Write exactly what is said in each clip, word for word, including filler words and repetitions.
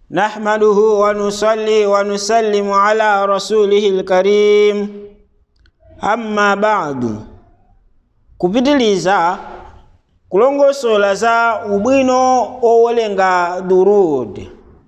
Nahmaduhu wa nusalli wa nusallimu ala rasulihil karim. Amma ba'du. Kupitiliza kulongosola za ubwino owelenga durud.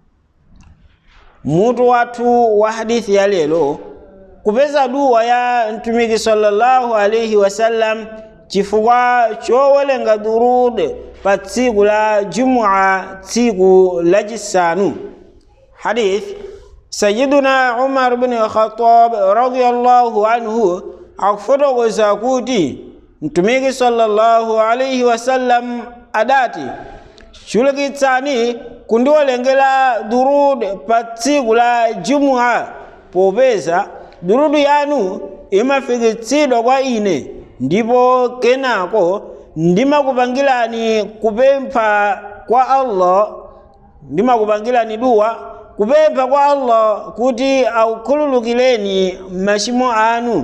Mutu watu wa hadithi ya lelo kupeza dua ya Mtumiki sallallahu alayhi wasallam chifukwa chowelenga durud pa tsiku la Jumua, tsiku la jisanu. Hadith Sayyiduna Umar ibn Khattab radiyallahu anhu akufotokoza kuti Mtumiki sallallahu alayhi wasallam adati chulukitsani kundiwelengera durud pa tsiku la Jumua, popeza durudu yanu imafikitsidwa kwa ine, ndipo kenako ndimakupangirani kupempha kwa Allah, ndimakupangirani dua kupempha kwa Allah kuti aukhululukireni machimo anu.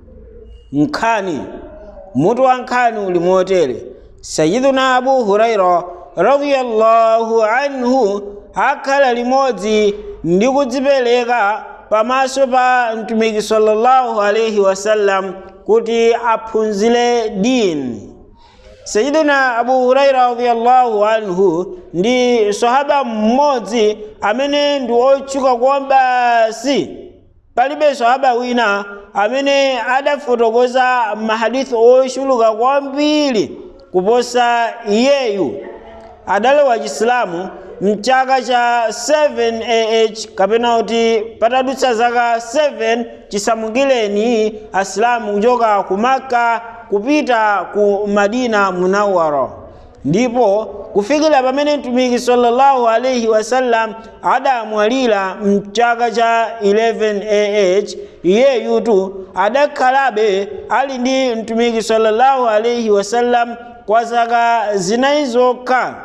Nkhani mutu wa nkhani uli motere: Sayyiduna Abu Huraira radiyallahu anhu akhala limodzi ndi kudzipereka pamaso pa Mtumiki sallallahu alayhi wasallam kuti aphunzire dini. Sayyidina Abu Huraira radiyallahu anhu ndi sahaba mmodzi amene ndi otchuka kwambiri. Palibe sahaba wina amene adafotokoza mahadithi ochuluka kwambiri kuposa iyeyu. Adalowa Chisilamu mchaka cha seven A H, kapena kuti patadutsa zaka seven chisamukireni Asilamu kuchoka ku Makka kupita ku Madina Munawwara. Ndipo kufikira pamene Mtumiki sallallahu alayhi wasallam adamwalira mchaka cha eleven A H, iyeyu tu adakhalabe ali ndi Mtumiki sallallahu alayhi wasallam kwa zaka zinayi zokha.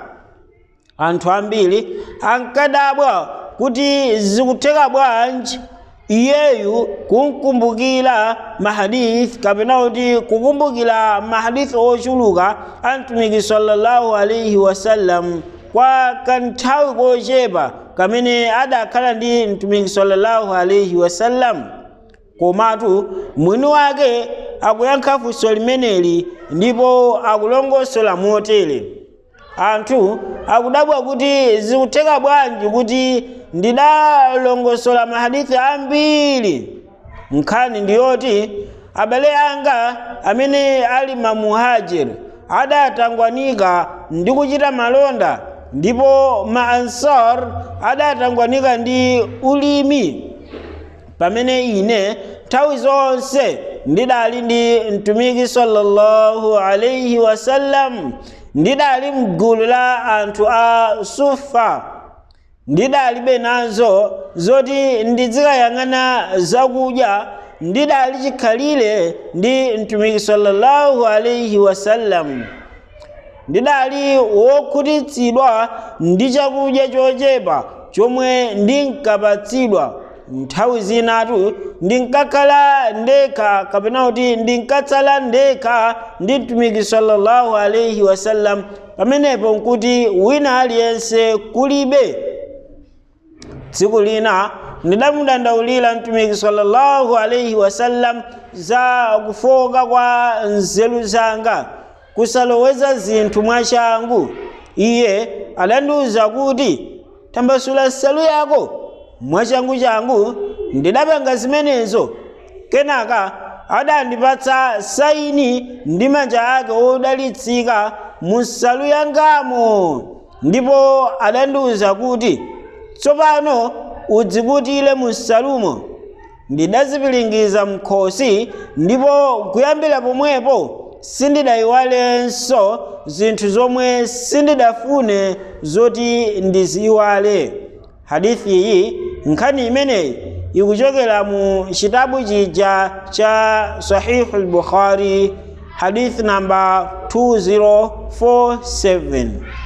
Anthu ambiri ankadabwa kuti zikutheka bwanji iyeyu kunkumbukira mahadith, kapena kuti kukumbukira mahadith ochuluka a Mtumiki sallallahu alayhi wasallam kwa kanthawi kochepa kamene adakhala ndi Mtumiki sallallahu alayhi wasallam. Komatu mwini wake akuyankha funso limeneli ndipo akulongosola motere: anthu akudabwa kuti zikutheka bwanji kuti ndidalongosola mahadithi ambiri. Nkhani ndiyoti abale anga amene ali mamuhajiri adatangwanika ndi kuchita malonda, ndipo ma ansar adatangwanika ndi ulimi, pamene ine nthawi zonse ndidali ndi Mtumiki sallallahu alayhi wasallam. Ndidali mgulu la anthu a Sufa, ndidalibe nazo zoti ndizikayang'ana zakudya, ndidali chikhalire ndi Mtumiki sallallahu alayhi wasallam. Ndidali wokhutitsidwa ndi chakudya chochepa chomwe ndinkapatsidwa. Nthawi zinatu ndinkakhala ndekha, kapena kuti ndinkatsala ndekha ndi Mtumiki sallallahu alayhi wasallam, pamenepo nkuti wina aliyense kulibe. Tsiku lina ndidamudandaulira Mtumiki sallallahu alayhi wasallam za kufoka kwa nzeru zanga, kusaloweza zinthu mwachangu. Iye adandiuza kuti tambasula nsalu yako mwachangu changu. Ndidapanga zimenezo. Kenaka adandipatsa saini ndi manja ake odalitsika mu nsalu yangamo, ndipo adandiuza kuti tsopano udzikutire mu nsalumo. Ndidazipilingiza mkhosi, ndipo kuyambira pomwepo sindidayiwalenso zinthu zomwe sindidafune zoti ndiziyiwale. Hadithi iyi, nkhani imeneyi, ikuchokera mu chitabu chija cha Sahih al-Bukhari, hadith number two zero four seven.